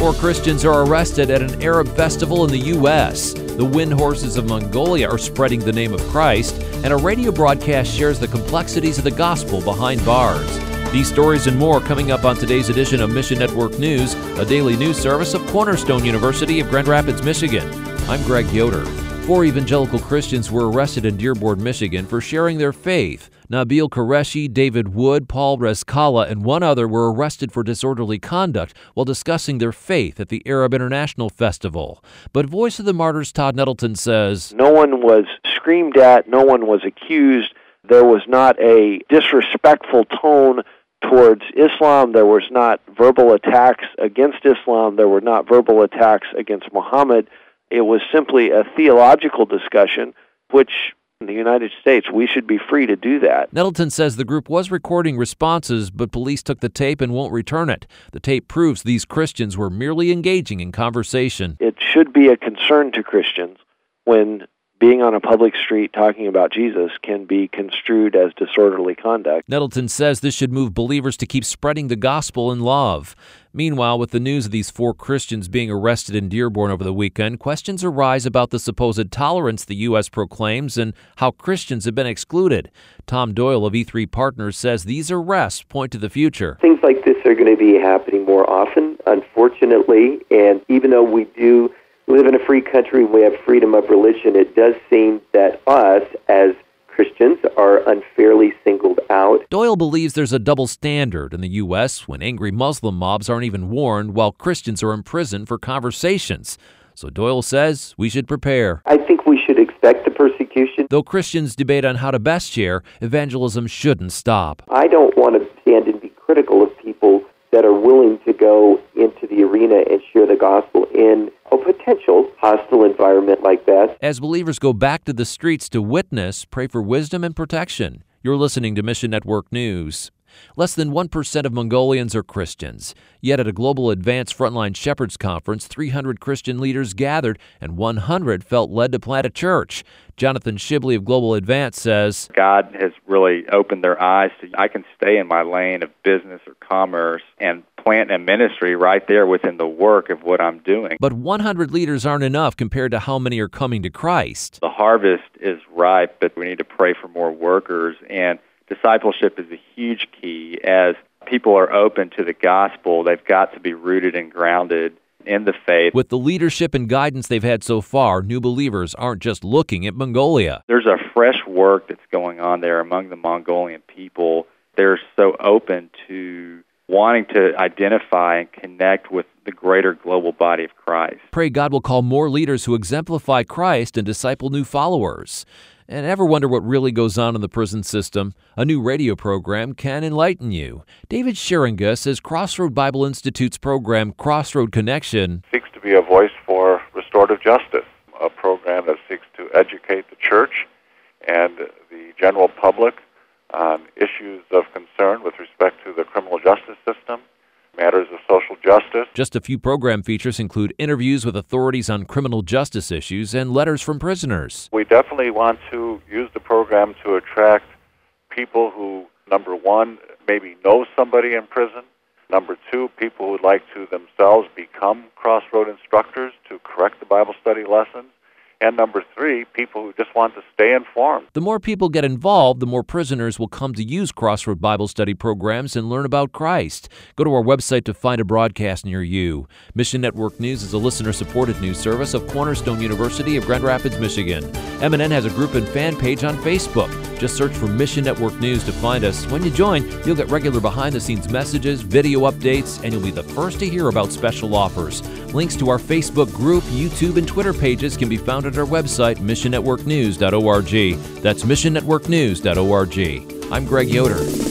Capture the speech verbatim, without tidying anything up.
Four Christians are arrested at an Arab festival in the U S The wind horses of Mongolia are spreading the name of Christ, and a radio broadcast shares the complexities of the gospel behind bars. These stories and more coming up on today's edition of Mission Network News, a daily news service of Cornerstone University of Grand Rapids, Michigan. I'm Greg Yoder. Four evangelical Christians were arrested in Dearborn, Michigan for sharing their faith. Nabil Qureshi, David Wood, Paul Rezkala, and one other were arrested for disorderly conduct while discussing their faith at the Arab International Festival. But Voice of the Martyrs Todd Nettleton says, no one was screamed at, no one was accused. There was not a disrespectful tone towards Islam. There was not verbal attacks against Islam. There were not verbal attacks against Muhammad. It was simply a theological discussion, which in the United States, we should be free to do that. Nettleton says the group was recording responses, but police took the tape and won't return it. The tape proves these Christians were merely engaging in conversation. It should be a concern to Christians when being on a public street talking about Jesus can be construed as disorderly conduct. Nettleton says this should move believers to keep spreading the gospel in love. Meanwhile, with the news of these four Christians being arrested in Dearborn over the weekend, questions arise about the supposed tolerance the U S proclaims and how Christians have been excluded. Tom Doyle of E three Partners says these arrests point to the future. Things like this are going to be happening more often, unfortunately, and even though we do live in a free country, we have freedom of religion, it does seem that us, as Christians, are unfairly singled out. Doyle believes there's a double standard in the U S when angry Muslim mobs aren't even warned while Christians are imprisoned for conversations. So Doyle says we should prepare. I think we should expect the persecution. Though Christians debate on how to best share, evangelism shouldn't stop. I don't want to stand and be critical of people that are willing to go into the arena and share the gospel in a potential hostile environment like that. As believers go back to the streets to witness, pray for wisdom and protection. You're listening to Mission Network News. Less than one percent of Mongolians are Christians. Yet at a Global Advance Frontline Shepherds Conference, three hundred Christian leaders gathered and one hundred felt led to plant a church. Jonathan Shibley of Global Advance says, God has really opened their eyes to, I can stay in my lane of business or commerce and plant a ministry right there within the work of what I'm doing. But one hundred leaders aren't enough compared to how many are coming to Christ. The harvest is ripe, but we need to pray for more workers, and discipleship is a huge key. As people are open to the gospel, they've got to be rooted and grounded in the faith. With the leadership and guidance they've had so far, new believers aren't just looking at Mongolia. There's a fresh work that's going on there among the Mongolian people. They're so open to wanting to identify and connect with the greater global body of Christ. Pray God will call more leaders who exemplify Christ and disciple new followers. And ever wonder what really goes on in the prison system? A new radio program can enlighten you. David Scheringa says Crossroad Bible Institute's program, Crossroad Connection, seeks to be a voice for restorative justice, a program that seeks to educate the church and the general public on issues of concern with respect to the criminal justice system, matters of social justice. Just a few program features include interviews with authorities on criminal justice issues and letters from prisoners. We definitely want to use the program to attract people who, number one, maybe know somebody in prison. Number two, people who would like to themselves become Crossroad instructors to correct the Bible study lessons. And number three, people who just want to stay informed. The more people get involved, the more prisoners will come to use Crossroad Bible Study programs and learn about Christ. Go to our website to find a broadcast near you. Mission Network News is a listener-supported news service of Cornerstone University of Grand Rapids, Michigan. M N N has a group and fan page on Facebook. Just search for Mission Network News to find us. When you join, you'll get regular behind-the-scenes messages, video updates, and you'll be the first to hear about special offers. Links to our Facebook group, YouTube, and Twitter pages can be found at our website, mission network news dot org. That's mission network news dot org. I'm Greg Yoder.